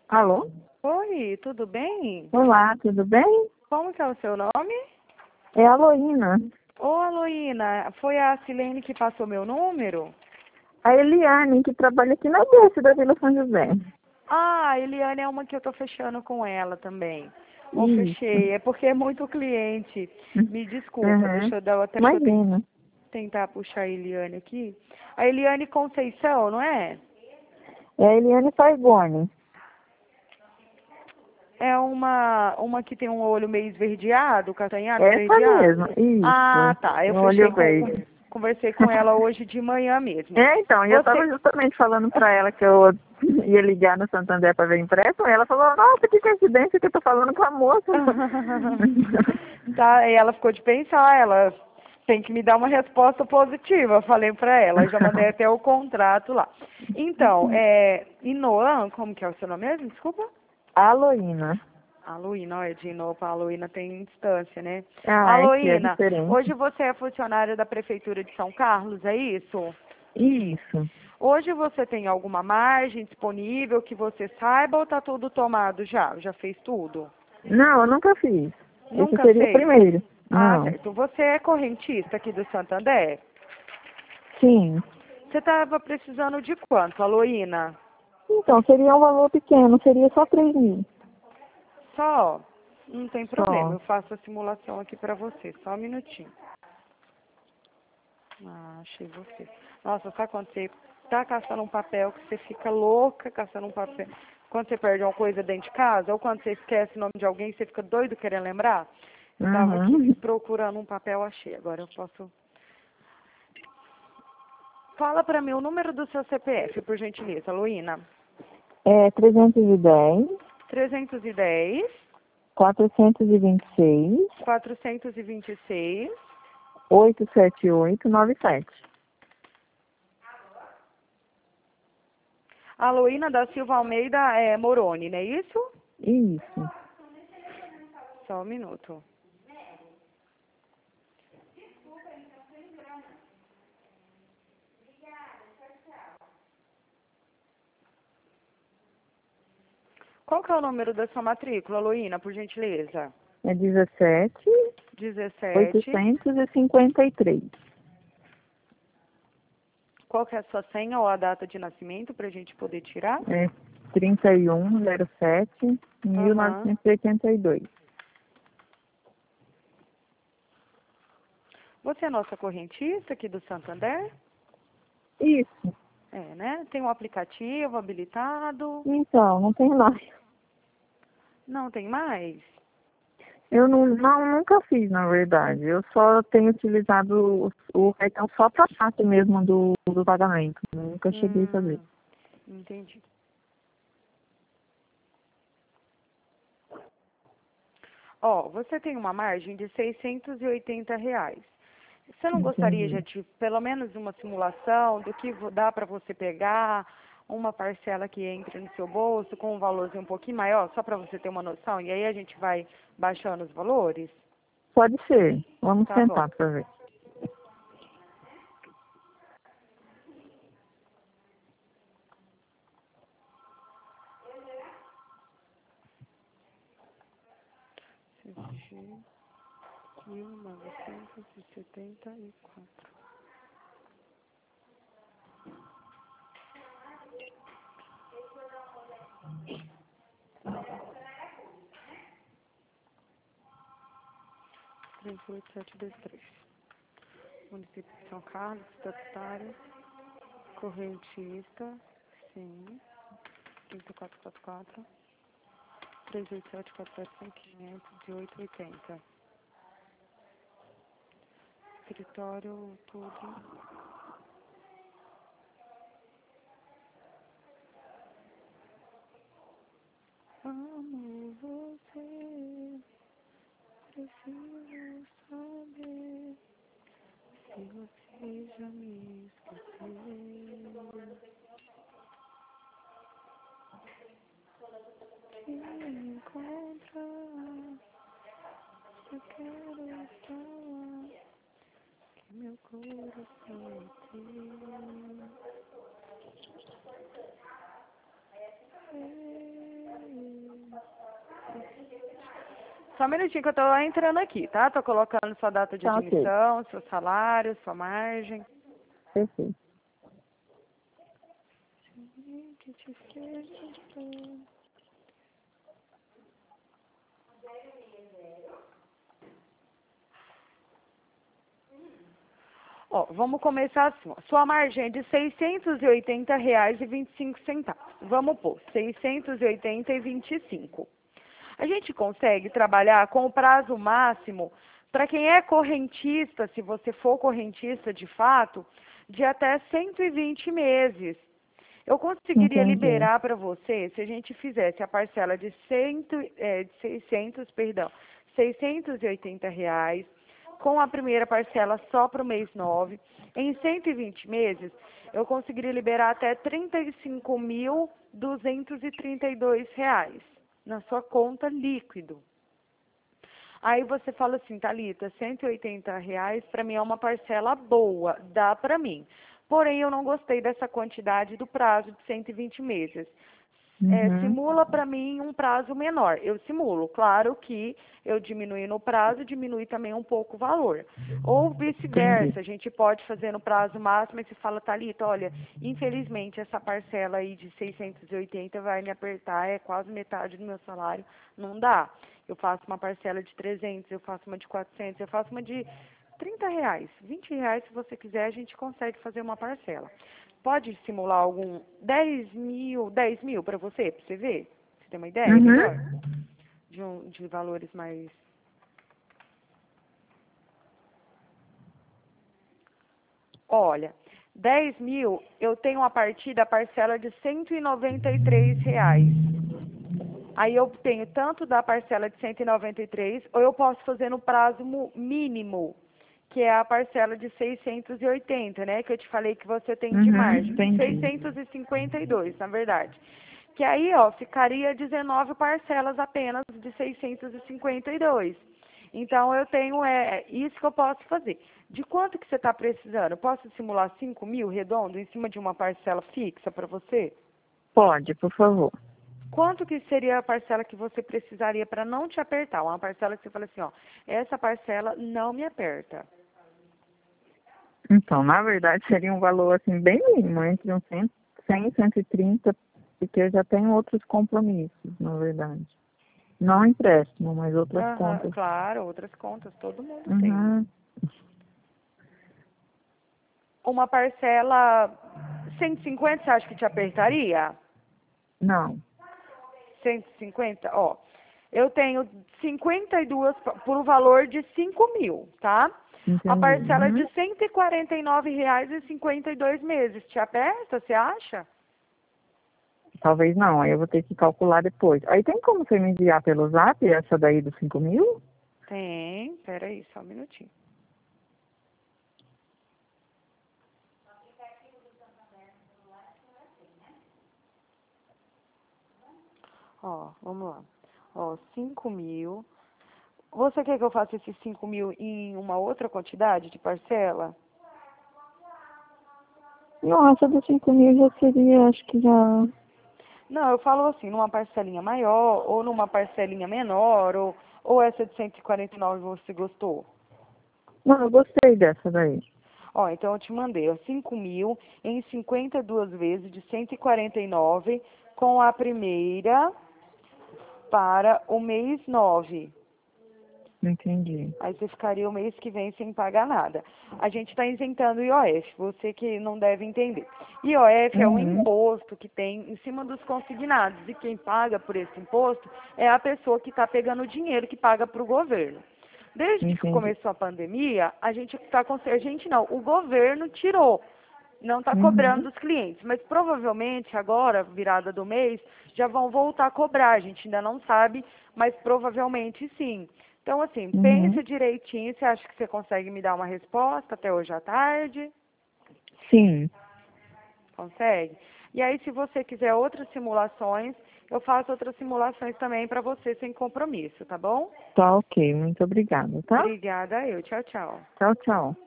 Alô? Oi, tudo bem? Olá, tudo bem? Como que é o seu nome? É a Loína. Ô, Aloína, foi a Silene que passou meu número? A Eliane, que trabalha aqui na Bolsa da Vila São José. Ah, a Eliane é uma que eu tô fechando com ela também. Ou Isso. fechei, é porque é muito cliente. Me desculpa, Uhum. deixa eu dar até deixa eu Imagina. tentar puxar a Eliane aqui. A Eliane Conceição, não é? É a Eliane Saigone. É uma que tem um olho meio esverdeado, castanhado, Essa esverdeado. mesmo, Ah, isso. tá. Eu No fechei olho verde. conversei com ela hoje de manhã mesmo. É, então, e eu estava Você justamente falando para ela que eu ia ligar no Santander para ver impresso, e ela falou, nossa, que coincidência que eu tô falando com a moça. Tá, e ela ficou de pensar, ela tem que me dar uma resposta positiva, eu falei pra ela, já mandei até o contrato lá. Então, Inoan, como que é o seu nome mesmo? Desculpa? A Loína. Aloína, olha, de Inoa para Aloína tem distância, né? Ah, aqui é Aloína, diferente. hoje você é funcionária da Prefeitura de São Carlos, é isso? Isso. Hoje você tem alguma margem disponível que você saiba ou tá tudo tomado já? Já fez tudo? Não, eu nunca fiz. Esse Nunca seria o fez? primeiro. Ah, Não. certo. Você é correntista aqui do Santander? Sim. Você estava precisando de quanto, Aloína? Então, seria um valor pequeno, seria só 3.000. Só? Não tem problema, Só. eu faço a simulação aqui pra você. Só um minutinho. Ah, achei você. Nossa, sabe quando você tá caçando um papel que você fica louca caçando um papel? Quando você perde uma coisa dentro de casa, ou quando você esquece o nome de alguém, você fica doido querendo lembrar? Eu tava aqui Uhum. procurando um papel, achei. Agora eu posso... Fala pra mim o número do seu CPF, por gentileza, Aloína. É 310, 310, 426, 426. 87897. Aloína da Silva Almeida Moroni, não é isso? Isso. Só um minuto. Qual que é o número da sua matrícula, Aloína, por gentileza? É 17, 17. 853. Qual que é a sua senha ou a data de nascimento para a gente poder tirar? É 3107, Aham. 1982. Você é nossa correntista aqui do Santander? Isso. É, né? Tem um aplicativo habilitado? Então, não tem mais. Não tem mais? Eu nunca fiz, na verdade. Eu só tenho utilizado o cartão só para parte mesmo do pagamento. Nunca cheguei a fazer. Entendi. Ó, você tem uma margem de R$ 680. Você não gostaria Entendi. de pelo menos uma simulação do que dá para você pegar, uma parcela que entre no seu bolso com um valorzinho um pouquinho maior, só para você ter uma noção? E aí a gente vai baixando os valores? Pode ser. Vamos Tá bom. tentar para ver. CG 1974. Três oito sete dois três. Município de São Carlos, estatutário, correntista, sim, 5444, 387 475 500 Escritório, tudo. Amo você, preciso saber se você já me esqueceu. Se me encontrar, eu quero estar, que meu coração é teu. Só um minutinho que eu tô entrando aqui, tá? Tô colocando sua data de Tá ok. admissão, seu salário, sua margem. Perfeito. Ó, vamos começar assim, ó. Sua margem é de R$ 680,25. Vamos pôr, 680,25. A gente consegue trabalhar com o prazo máximo, para quem é correntista, se você for correntista de fato, de até 120 meses. Eu conseguiria Entendi. liberar para você, se a gente fizesse a parcela de 680 reais, com a primeira parcela só para o mês 9, em 120 meses, eu conseguiria liberar até R$ 35.232 na sua conta líquido. Aí você fala assim, Thalita, R$ 180 para mim é uma parcela boa, dá para mim. Porém, eu não gostei dessa quantidade do prazo de 120 meses. Uhum. Simula para mim um prazo menor. Eu simulo, claro que eu diminui no prazo, diminui também um pouco o valor. Ou Entendi. vice-versa, a gente pode fazer no prazo máximo e se fala, Thalita, olha, infelizmente essa parcela aí de 680 vai me apertar, é quase metade do meu salário, não dá. Eu faço uma parcela de 300, eu faço uma de 400, eu faço uma de R$ 30, R$ 20, se você quiser, a gente consegue fazer uma parcela. Pode simular algum 10 mil para você ver? Você tem uma ideia melhor? Uhum. De valores mais... Olha, 10 mil, eu tenho a partir da parcela de R$ 193. Aí eu tenho tanto da parcela de 193, ou eu posso fazer no prazo mínimo, que é a parcela de 680, né? Que eu te falei que você tem de Uhum. margem. Entendi. 652, na verdade. Que aí, ó, ficaria 19 parcelas apenas de 652. Então, eu tenho, isso que eu posso fazer. De quanto que você está precisando? Eu posso simular 5 mil redondo em cima de uma parcela fixa para você? Pode, por favor. Quanto que seria a parcela que você precisaria para não te apertar? Uma parcela que você fala assim, ó, essa parcela não me aperta. Então, na verdade, seria um valor assim bem mínimo, entre uns 100 e 130, porque eu já tenho outros compromissos, na verdade. Não empréstimo, mas outras Aham, contas. claro, outras contas, todo mundo tem. Uhum. Uma parcela 150, você acha que te apertaria? Não, 150, ó. Eu tenho 52 por um valor de 5 mil, tá? A entendi. parcela de Uhum. R$ 149,52 meses. Te aperta, você acha? Talvez não, aí eu vou ter que calcular depois. Aí tem como você me enviar pelo zap essa daí dos 5.000? Tem, peraí, só um minutinho. Ó, vamos lá. Ó, 5 mil. Você quer que eu faça esses 5 mil em uma outra quantidade de parcela? Nossa, dos 5.000 já seria, acho que já... Não, eu falo assim, numa parcelinha maior, ou numa parcelinha menor, ou essa de 149 você gostou? Não, eu gostei dessa daí. Ó, então eu te mandei, ó, 5 mil em 52 vezes de 149 com a primeira para o mês 9. Entendi. Aí você ficaria o mês que vem sem pagar nada. A gente está isentando o IOF, você que não deve entender. IOF é um Uhum. imposto que tem em cima dos consignados. E quem paga por esse imposto é a pessoa que está pegando o dinheiro que paga para o governo. Desde que Entendi. começou a pandemia, a gente não, o governo tirou. Não está cobrando Uhum. dos clientes, mas provavelmente agora, virada do mês, já vão voltar a cobrar. A gente ainda não sabe, mas provavelmente sim. Então, assim, Uhum. pensa direitinho, você acha que você consegue me dar uma resposta até hoje à tarde? Sim. Consegue? E aí, se você quiser outras simulações, eu faço outras simulações também para você sem compromisso, tá bom? Tá ok. Muito obrigada, tá? Obrigada, eu. Tchau, tchau. Tchau, tchau.